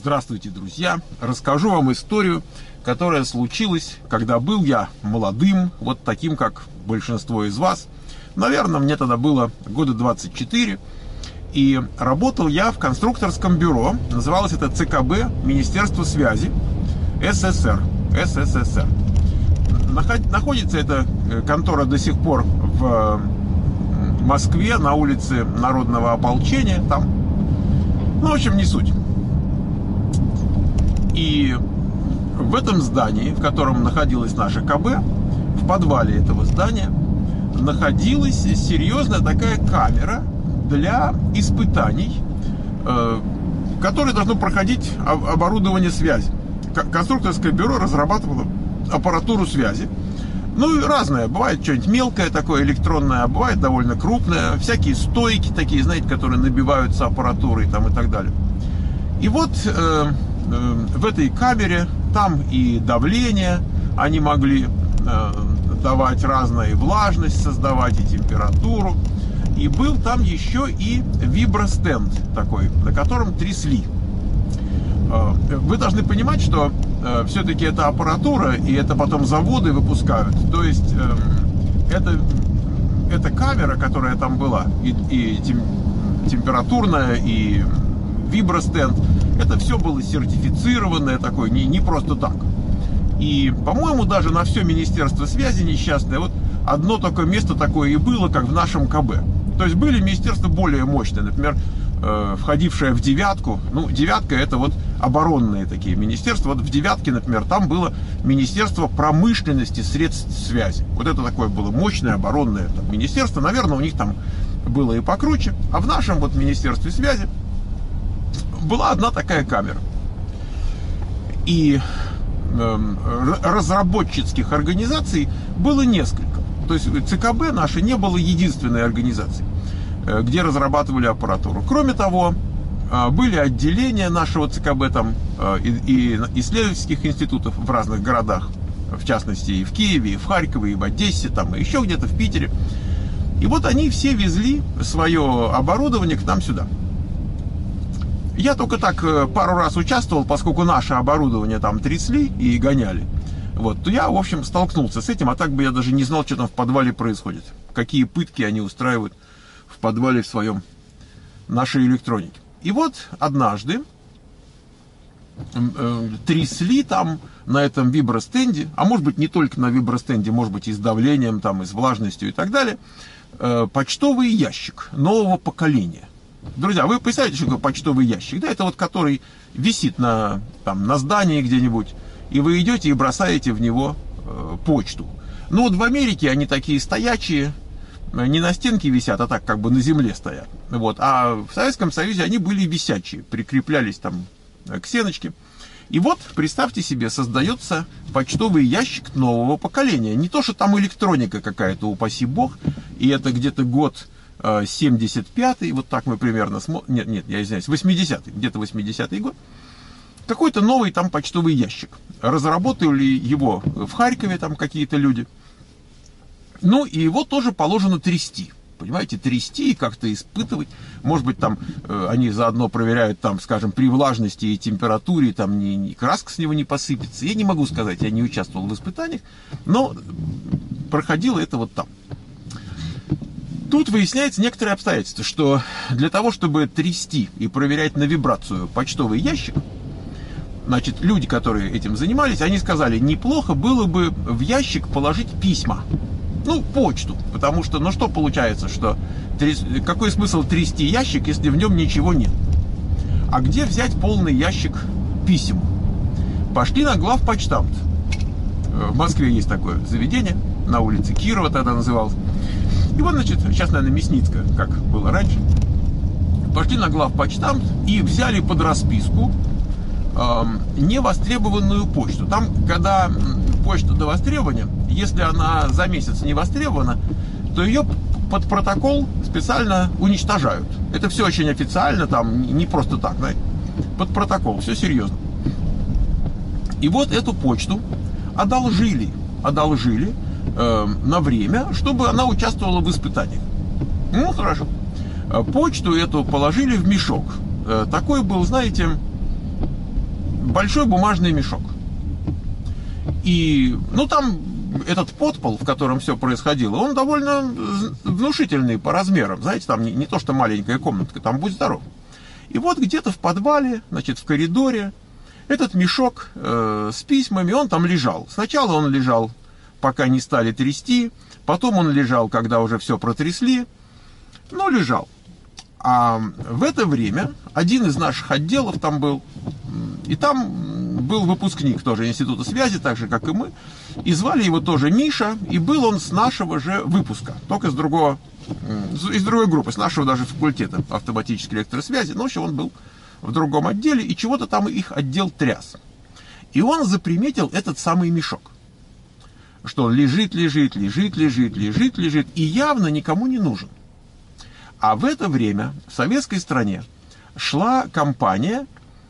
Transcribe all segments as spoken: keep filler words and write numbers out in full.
Здравствуйте, друзья! Расскажу вам историю, которая случилась, когда был я молодым, вот таким, как большинство из вас. Наверное, мне тогда было года двадцать четыре, и работал я в конструкторском бюро. Называлось это цэ ка бэ Министерство связи эс эс эр. эс эс эс эр. Находится эта контора до сих пор в Москве, на улице Народного ополчения. Там, ну, в общем, не суть. И в этом здании, в котором находилась наша ка бэ, в подвале этого здания находилась серьезная такая камера для испытаний, э, которые должно проходить оборудование связи. Конструкторское бюро разрабатывало аппаратуру связи. Ну, и разное. Бывает что-нибудь мелкое такое, электронное, а бывает довольно крупное. Всякие стойки такие, знаете, которые набиваются аппаратурой там, и так далее. И вот э, э, в этой камере там и давление они могли э, давать разное, и влажность создавать, и температуру. И был там еще и вибростенд такой, на котором трясли. Э, вы должны понимать, что э, все-таки это аппаратура, и это потом заводы выпускают. То есть э, это, эта камера, которая там была, и, и тем, температурная, и вибростенд, это все было сертифицированное такое, не, не просто так. И, по-моему, даже на все Министерство связи несчастное, вот одно такое место такое и было, как в нашем ка бэ. То есть были министерства более мощные, например, э, входившее в девятку. Ну, девятка — это вот оборонные такие министерства. Вот в девятке, например, там было Министерство промышленности средств связи. Вот это такое было мощное оборонное там министерство. Наверное, у них там было и покруче. А в нашем вот Министерстве связи была одна такая камера. И э, разработческих организаций было несколько. То есть цэ ка бэ наше не было единственной организацией, э, где разрабатывали аппаратуру. Кроме того, э, были отделения нашего цэ ка бэ там, э, и, и исследовательских институтов в разных городах, в частности и в Киеве, и в Харькове, и в Одессе, там, и еще где-то в Питере. И вот они все везли свое оборудование к нам сюда. Я только так пару раз участвовал, поскольку наше оборудование там трясли и гоняли. Вот, то я, в общем, столкнулся с этим, а так бы я даже не знал, что там в подвале происходит. Какие пытки они устраивают в подвале в своем, нашей электронике. И вот однажды э, трясли там на этом вибростенде, а может быть не только на вибростенде, может быть и с давлением, там, и с влажностью и так далее, э, почтовый ящик нового поколения. Друзья, вы представляете, что такое почтовый ящик? Да, это вот который висит на, там, на здании где-нибудь, и вы идете и бросаете в него э, почту. Ну вот в Америке они такие стоячие, не на стенке висят, а так как бы на земле стоят. Вот. А в Советском Союзе они были висячие, прикреплялись там к стеночке. И вот, представьте себе, создается почтовый ящик нового поколения. Не то, что там электроника какая-то, упаси бог, и это где-то год семьдесят пятый, вот так мы примерно смотрим, нет, нет, я извиняюсь, восьмидесятый, где-то восьмидесятый год, какой-то новый там почтовый ящик. Разработали его в Харькове там какие-то люди. Ну, и его тоже положено трясти. Понимаете, трясти и как-то испытывать. Может быть, там э, они заодно проверяют, там, скажем, при влажности и температуре, там ни, ни краска с него не посыпется. Я не могу сказать, я не участвовал в испытаниях, но проходило это вот там. Тут выясняется некоторые обстоятельства, что для того, чтобы трясти и проверять на вибрацию почтовый ящик, значит, люди, которые этим занимались, они сказали, неплохо было бы в ящик положить письма, ну, почту, потому что, ну, что получается, что тряс... какой смысл трясти ящик, если в нем ничего нет? А где взять полный ящик писем? Пошли на главпочтамт. В Москве есть такое заведение, на улице Кирова тогда называлось. И вот, значит, сейчас, наверное, Мясницкая, как было раньше, пошли на главпочтамт и взяли под расписку э, невостребованную почту. Там, когда почта до востребования, если она за месяц не востребована, то ее под протокол специально уничтожают. Это все очень официально, там не просто так, знаете, под протокол, все серьезно. И вот эту почту одолжили, одолжили, на время, чтобы она участвовала в испытаниях. Ну, хорошо. Почту эту положили в мешок. Такой был, знаете, большой бумажный мешок. И, ну, там этот подпол, в котором все происходило, он довольно внушительный по размерам. Знаете, там не, не то, что маленькая комнатка, там будь здоров. И вот где-то в подвале, значит, в коридоре, этот мешок э, с письмами, он там лежал. Сначала он лежал, пока не стали трясти, потом он лежал, когда уже все протрясли, ну, лежал. А в это время один из наших отделов там был, и там был выпускник тоже института связи, так же, как и мы, и звали его тоже Миша, и был он с нашего же выпуска, только с другого, из другой группы, с нашего даже факультета автоматической электросвязи, но в общем он был в другом отделе, и чего-то там их отдел тряс. И он заприметил этот самый мешок, что он лежит, лежит, лежит, лежит, лежит, лежит, и явно никому не нужен. А в это время в советской стране шла кампания,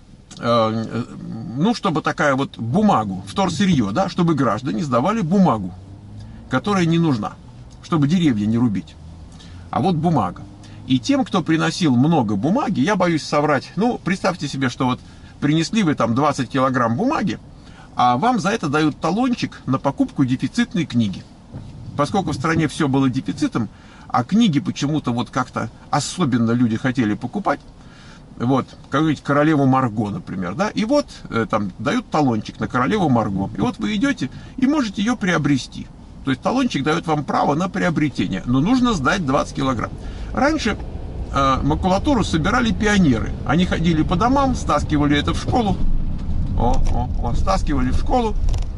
э, ну, чтобы такая вот бумагу, вторсырье, да, чтобы граждане сдавали бумагу, которая не нужна, чтобы деревья не рубить. А вот бумага. И тем, кто приносил много бумаги, я боюсь соврать, ну, представьте себе, что вот принесли вы там двадцать килограмм бумаги, а вам за это дают талончик на покупку дефицитной книги. Поскольку в стране все было дефицитом, а книги почему-то вот как-то особенно люди хотели покупать, вот, как говорить, королеву Марго, например, да, и вот э, там дают талончик на королеву Марго, и вот вы идете и можете ее приобрести. То есть талончик дает вам право на приобретение, но нужно сдать двадцать килограмм. Раньше э, макулатуру собирали пионеры, они ходили по домам, стаскивали это в школу, о, о, о, стаскивали в школу,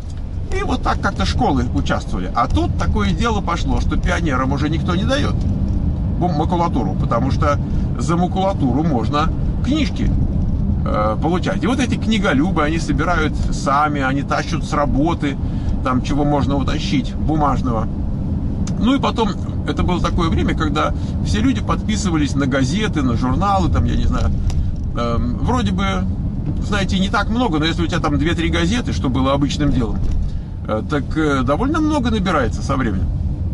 и вот так как-то школы участвовали. А тут такое дело пошло, что пионерам уже никто не дает макулатуру, потому что за макулатуру можно книжки э, получать. И вот эти книголюбы, они собирают сами, они тащат с работы, там чего можно утащить, бумажного. Ну и потом, это было такое время, когда все люди подписывались на газеты, на журналы, там, я не знаю, э, вроде бы, знаете, не так много, но если у тебя там две-три газеты, что было обычным делом, так довольно много набирается со временем.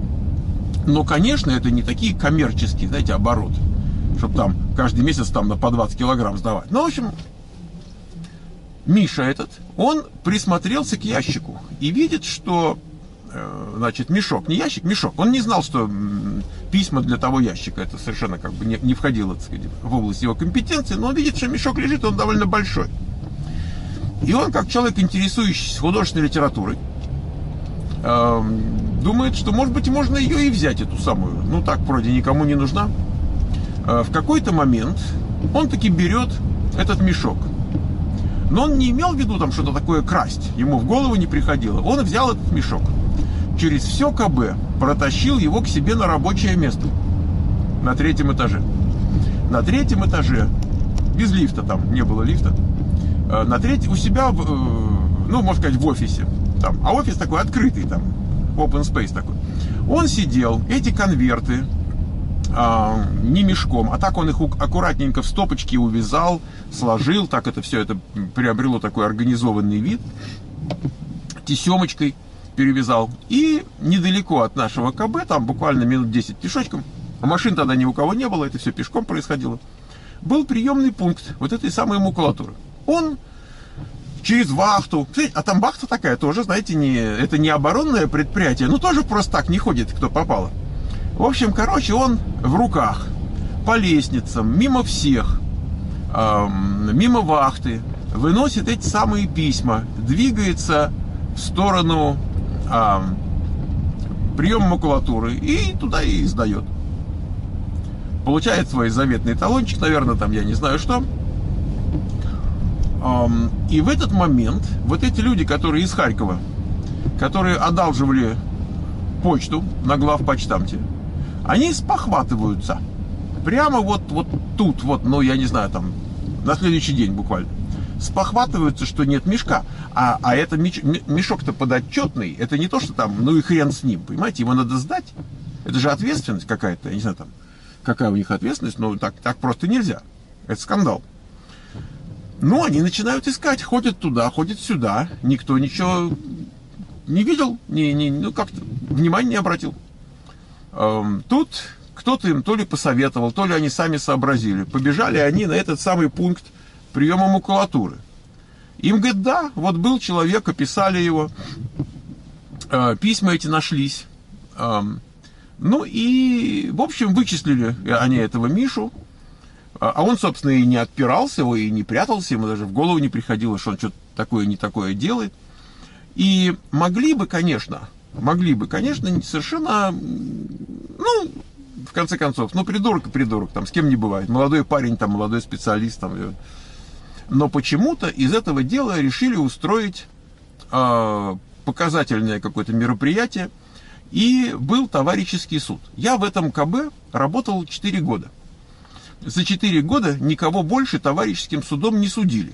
Но, конечно, это не такие коммерческие, знаете, обороты, чтобы там каждый месяц там на по двадцать килограмм сдавать. Ну, в общем, Миша этот, он присмотрелся к ящику и видит, что, значит, мешок, не ящик, мешок. Он не знал, что письма для того ящика, это совершенно как бы не, не входило, так сказать, в область его компетенции, но он видит, что мешок лежит, он довольно большой. И он, как человек, интересующийся художественной литературой, думает, что, может быть, можно ее и взять, эту самую. Ну, так, вроде, никому не нужна. В какой-то момент он таки берет этот мешок. Но он не имел в виду там что-то такое красть. Ему в голову не приходило. Он взял этот мешок. Через все КБ протащил его к себе на рабочее место. На третьем этаже. На третьем этаже, без лифта там, не было лифта. На третьем, у себя, ну, можно сказать, в офисе. Там, а офис такой открытый, там, open space такой. Он сидел, эти конверты, а, не мешком, а так он их аккуратненько в стопочки увязал, сложил, так это все это приобрело такой организованный вид, тесемочкой перевязал. И недалеко от нашего КБ, там буквально минут десять пешочком, а машин тогда ни у кого не было, это все пешком происходило, был приемный пункт вот этой самой макулатуры. Он через вахту, а там вахта такая тоже, знаете, не, это не оборонное предприятие, ну тоже просто так не ходит, кто попало. В общем, короче, он в руках, по лестницам, мимо всех, эм, мимо вахты, выносит эти самые письма, двигается в сторону эм, приема макулатуры и туда и сдает. Получает свой заветный талончик, наверное, там, я не знаю что. И в этот момент вот эти люди, которые из Харькова, которые одалживали почту на главпочтамте, они спохватываются. Прямо вот, вот тут, вот, ну, я не знаю, там, на следующий день буквально. Спохватываются, что нет мешка. А, а это мешок-то подотчетный. Это не то, что там, ну и хрен с ним. Понимаете, его надо сдать. Это же ответственность какая-то. Я не знаю, там, какая у них ответственность, но так, так просто нельзя. Это скандал. Ну, они начинают искать, ходят туда, ходят сюда. Никто ничего не видел, не, не, ну, как-то внимания не обратил. Эм, тут кто-то им то ли посоветовал, то ли они сами сообразили. Побежали они на этот самый пункт приема макулатуры. Им говорят, да, вот был человек, описали его, э, письма эти нашлись. Э, ну и, в общем, вычислили они этого Мишу. А он, собственно, и не отпирался, и не прятался, ему даже в голову не приходило, что он что-то такое, не такое делает. И могли бы, конечно, могли бы, конечно, совершенно, ну, в конце концов, ну, придурок и придурок, там, с кем не бывает. Молодой парень, там, молодой специалист, там. Но почему-то из этого дела решили устроить э, показательное какое-то мероприятие, и был товарищеский суд. Я в этом КБ работал четыре года. За четыре года никого больше товарищеским судом не судили.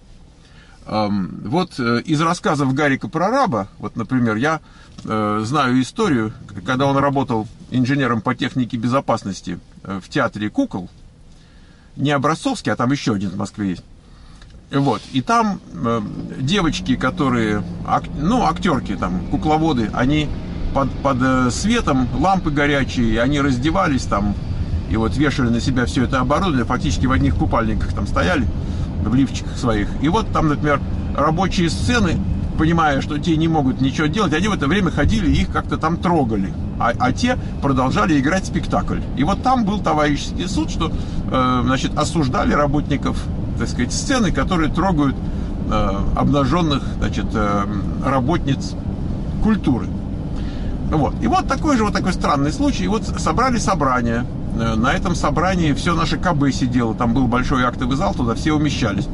Эм, вот э, из рассказов Гарика Прораба, вот, например, я э, знаю историю, когда он работал инженером по технике безопасности э, в театре кукол, не Образцовский, а там еще один в Москве есть. Вот, и там э, девочки, которые, ак, ну, актерки, там, кукловоды, они под, под э, светом, лампы горячие, они раздевались там, и вот вешали на себя все это оборудование, фактически в одних купальниках там стояли, в лифчиках своих. И вот там, например, рабочие сцены, понимая, что те не могут ничего делать, они в это время ходили и их как-то там трогали. А, а те продолжали играть спектакль. И вот там был товарищеский суд, что, э, значит, осуждали работников, так сказать, сцены, которые трогают э, обнаженных, значит, э, работниц культуры. Вот. И вот такой же вот такой странный случай. И вот собрали собрание. На этом собрании все наше КБ сидело, там был большой актовый зал, туда все умещались.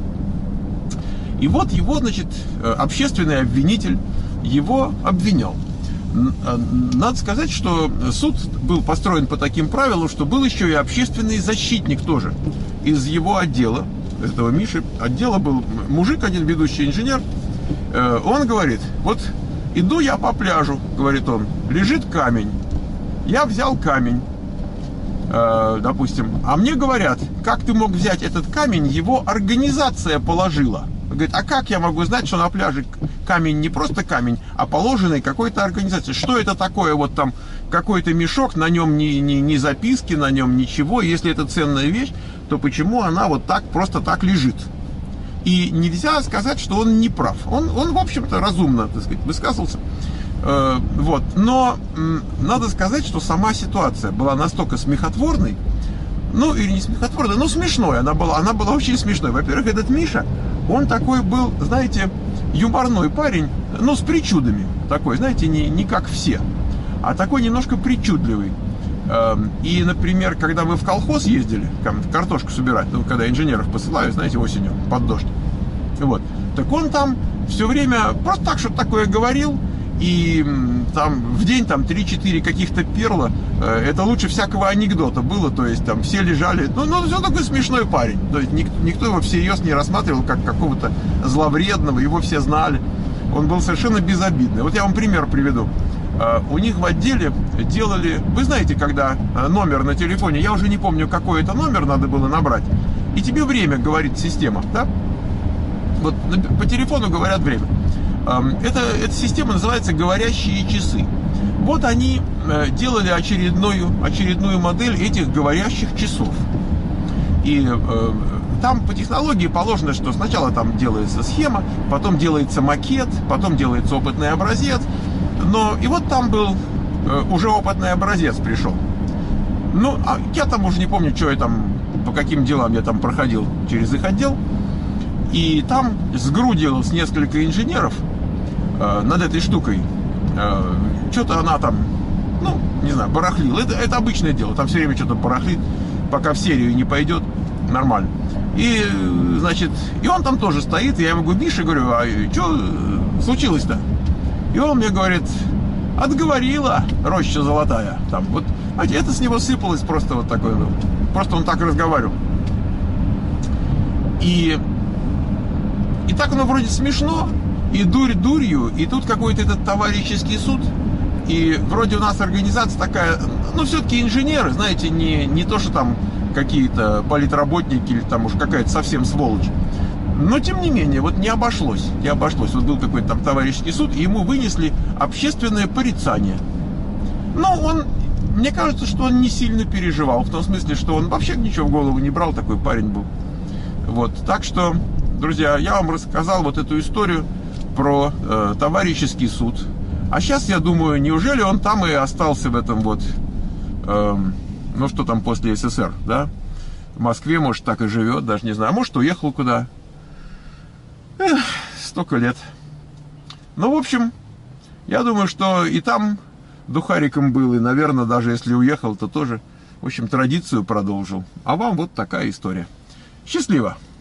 И вот его, значит, общественный обвинитель его обвинял. Надо сказать, что суд был построен по таким правилам, что был еще и общественный защитник тоже из его отдела, этого Миши. Отдела был мужик один, ведущий инженер. Он говорит, вот иду я по пляжу, говорит он, лежит камень. Я взял камень. Допустим, а мне говорят, как ты мог взять этот камень, его организация положила. Говорит, а как я могу знать, что на пляже камень не просто камень, а положенный какой-то организацией? Что это такое? Вот там какой-то мешок, на нем ни, ни, ни записки, на нем ничего. Если это ценная вещь, то почему она вот так, просто так лежит? И нельзя сказать, что он не прав. Он, он в общем-то, разумно, так сказать, высказался. Вот. Но надо сказать, что сама ситуация была настолько смехотворной, ну или не смехотворной, но смешной. Она была, она была очень смешной. Во-первых, этот Миша, он такой был, знаете, юморной парень, но с причудами. Такой, знаете, не, не как все, а такой немножко причудливый. И, например, когда мы в колхоз ездили, картошку собирать, ну, когда инженеров посылают, знаете, осенью под дождь, вот, так он там все время просто так что-то такое говорил. И там в день там три-четыре каких-то перла, это лучше всякого анекдота было, то есть там все лежали, ну, ну все такой смешной парень, то есть никто, никто его всерьез не рассматривал как какого-то зловредного, его все знали, он был совершенно безобидный. Вот я вам пример приведу. У них в отделе делали, вы знаете, когда номер на телефоне, я уже не помню, какой это номер надо было набрать, и тебе время говорит система, да? Вот по телефону говорят время. Это, эта система называется «говорящие часы». Вот они делали очередную, очередную модель этих говорящих часов. И э, там по технологии положено, что сначала там делается схема, потом делается макет, потом делается опытный образец. Но и вот там был э, уже опытный образец пришел. Ну, а я там уже не помню, что я там, по каким делам я там проходил через их отдел. И там сгрудилось несколько инженеров э, над этой штукой. Э, что-то она там, ну, не знаю, барахлила. Это, это обычное дело. Там все время что-то барахлит, пока в серию не пойдет. Нормально. И, значит, и он там тоже стоит. И я ему говорю, Миша, говорю, а что случилось-то? И он мне говорит, отговорила роща золотая. Там, вот, знаете, это с него сыпалось просто вот такое. Просто он так разговаривал. И... И так оно вроде смешно, и дурь дурью, и тут какой-то этот товарищеский суд, и вроде у нас организация такая, ну, все-таки инженеры, знаете, не, не то, что там какие-то политработники или там уж какая-то совсем сволочь. Но, тем не менее, вот не обошлось, не обошлось. Вот был какой-то там товарищеский суд, и ему вынесли общественное порицание. Но он, мне кажется, что он не сильно переживал, в том смысле, что он вообще ничего в голову не брал, такой парень был. Вот, так что... друзья, я вам рассказал вот эту историю про э, товарищеский суд. А сейчас я думаю, неужели он там и остался в этом вот, э, ну что там после СССР, да? В Москве, может, так и живет, даже не знаю. А может, уехал куда. Эх, столько лет. Ну, в общем, я думаю, что и там духариком был, и, наверное, даже если уехал, то тоже, в общем, традицию продолжил. А вам вот такая история. Счастливо!